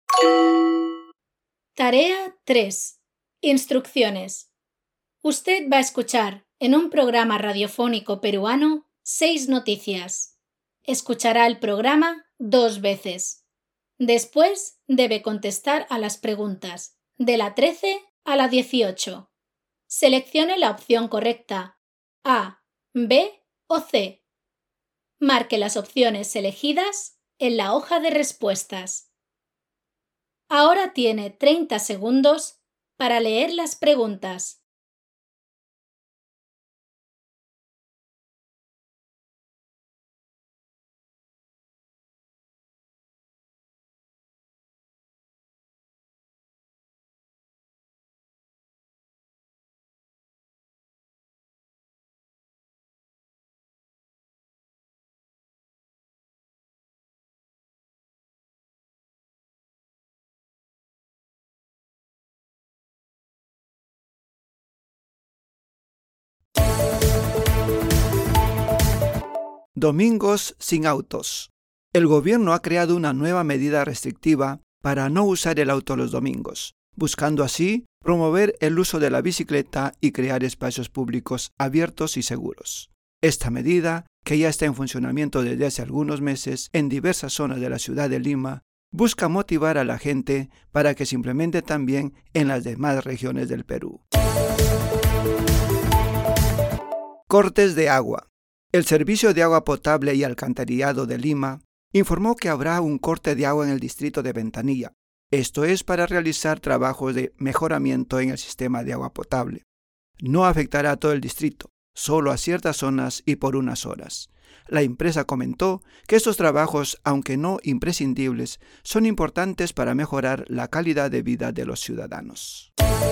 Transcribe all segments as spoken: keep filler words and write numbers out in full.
Tarea tres. Instrucciones. Usted va a escuchar en un programa radiofónico peruano seis noticias. Escuchará el programa dos veces. Después debe contestar a las preguntas de la trece a la dieciocho. Seleccione la opción correcta A, B o C. Marque las opciones elegidas en la hoja de respuestas. Ahora tiene treinta segundos para leer las preguntas. Domingos sin autos. El gobierno ha creado una nueva medida restrictiva para no usar el auto los domingos, buscando así promover el uso de la bicicleta y crear espacios públicos abiertos y seguros. Esta medida, que ya está en funcionamiento desde hace algunos meses en diversas zonas de la ciudad de Lima, busca motivar a la gente para que se implemente también en las demás regiones del Perú. Cortes de agua. El Servicio de Agua Potable y Alcantarillado de Lima informó que habrá un corte de agua en el distrito de Ventanilla. Esto es para realizar trabajos de mejoramiento en el sistema de agua potable. No afectará a todo el distrito, solo a ciertas zonas y por unas horas. La empresa comentó que estos trabajos, aunque no imprescindibles, son importantes para mejorar la calidad de vida de los ciudadanos.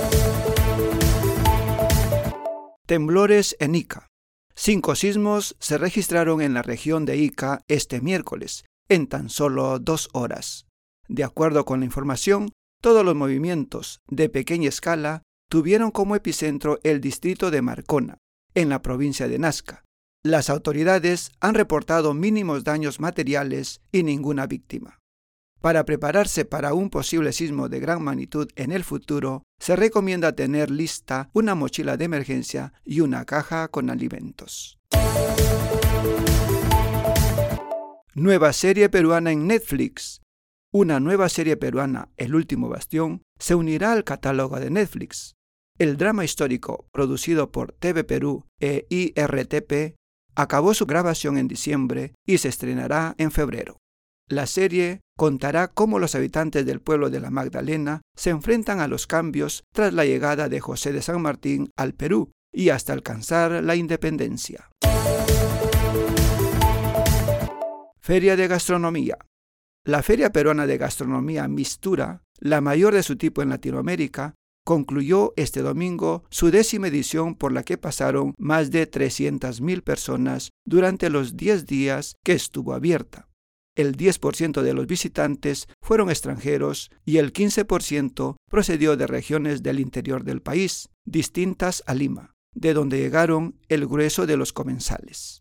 Temblores en Ica. Cinco sismos se registraron en la región de Ica este miércoles, en tan solo dos horas. De acuerdo con la información, todos los movimientos de pequeña escala tuvieron como epicentro el distrito de Marcona, en la provincia de Nazca. Las autoridades han reportado mínimos daños materiales y ninguna víctima. Para prepararse para un posible sismo de gran magnitud en el futuro, se recomienda tener lista una mochila de emergencia y una caja con alimentos. Nueva serie peruana en Netflix. Una nueva serie peruana, El Último Bastión, se unirá al catálogo de Netflix. El drama histórico, producido por T V Perú e I R T P, acabó su grabación en diciembre y se estrenará en febrero. La serie contará cómo los habitantes del pueblo de La Magdalena se enfrentan a los cambios tras la llegada de José de San Martín al Perú y hasta alcanzar la independencia. Feria de Gastronomía. La Feria Peruana de Gastronomía Mistura, la mayor de su tipo en Latinoamérica, concluyó este domingo su décima edición, por la que pasaron más de trescientas mil personas durante los diez días que estuvo abierta. El diez por ciento de los visitantes fueron extranjeros y el quince por ciento procedió de regiones del interior del país, distintas a Lima, de donde llegaron el grueso de los comensales.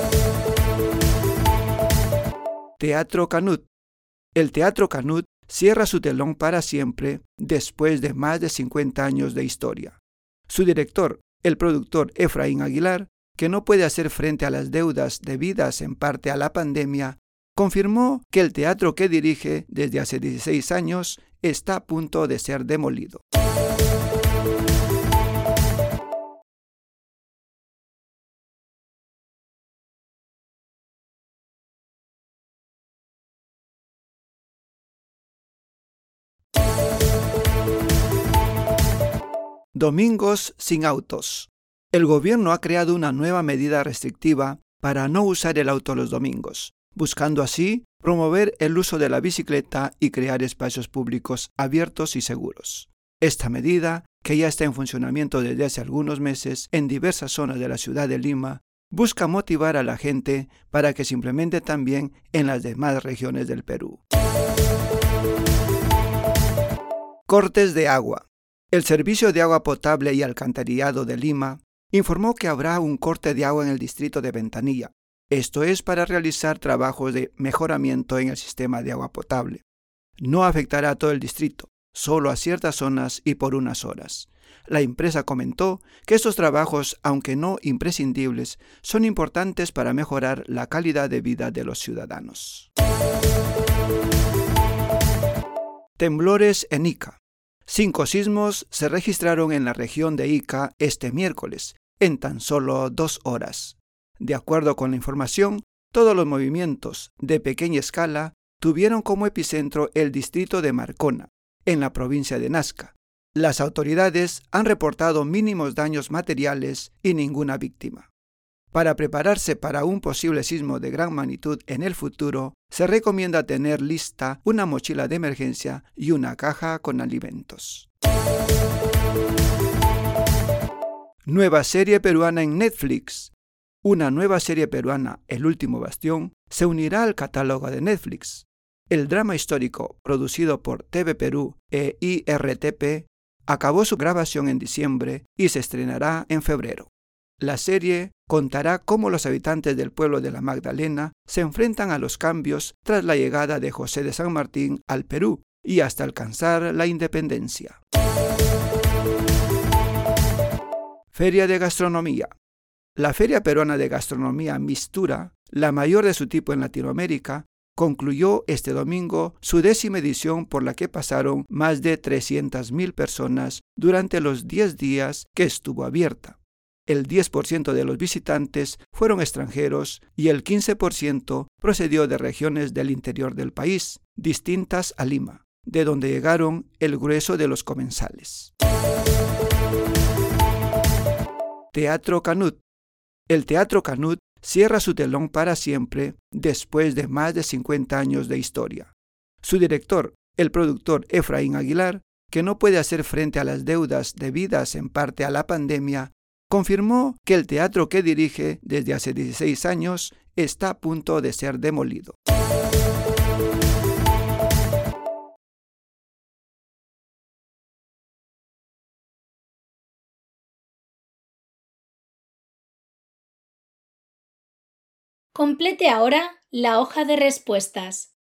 Teatro Canut. El Teatro Canut cierra su telón para siempre después de más de cincuenta años de historia. Su director, el productor Efraín Aguilar, que no puede hacer frente a las deudas debidas en parte a la pandemia, confirmó que el teatro que dirige desde hace dieciséis años está a punto de ser demolido. Domingos sin autos. El gobierno ha creado una nueva medida restrictiva para no usar el auto los domingos, buscando así promover el uso de la bicicleta y crear espacios públicos abiertos y seguros. Esta medida, que ya está en funcionamiento desde hace algunos meses en diversas zonas de la ciudad de Lima, busca motivar a la gente para que se implemente también en las demás regiones del Perú. Cortes de agua. El Servicio de Agua Potable y Alcantarillado de Lima informó que habrá un corte de agua en el distrito de Ventanilla. Esto es para realizar trabajos de mejoramiento en el sistema de agua potable. No afectará a todo el distrito, solo a ciertas zonas y por unas horas. La empresa comentó que estos trabajos, aunque no imprescindibles, son importantes para mejorar la calidad de vida de los ciudadanos. Temblores en Ica. Cinco sismos se registraron en la región de Ica este miércoles, en tan solo dos horas. De acuerdo con la información, todos los movimientos de pequeña escala tuvieron como epicentro el distrito de Marcona, en la provincia de Nazca. Las autoridades han reportado mínimos daños materiales y ninguna víctima. Para prepararse para un posible sismo de gran magnitud en el futuro, se recomienda tener lista una mochila de emergencia y una caja con alimentos. Nueva serie peruana en Netflix. Una nueva serie peruana, El último bastión, se unirá al catálogo de Netflix. El drama histórico, producido por T V Perú e I R T P, acabó su grabación en diciembre y se estrenará en febrero. La serie contará cómo los habitantes del pueblo de La Magdalena se enfrentan a los cambios tras la llegada de José de San Martín al Perú y hasta alcanzar la independencia. Feria de Gastronomía. La Feria Peruana de Gastronomía Mistura, la mayor de su tipo en Latinoamérica, concluyó este domingo su décima edición, por la que pasaron más de trescientas mil personas durante los diez días que estuvo abierta. El diez por ciento de los visitantes fueron extranjeros y el quince por ciento procedió de regiones del interior del país, distintas a Lima, de donde llegaron el grueso de los comensales. Teatro Canut. El Teatro Canut cierra su telón para siempre después de más de cincuenta años de historia. Su director, el productor Efraín Aguilar, que no puede hacer frente a las deudas debidas en parte a la pandemia, confirmó que el teatro que dirige desde hace dieciséis años está a punto de ser demolido. Complete ahora la hoja de respuestas.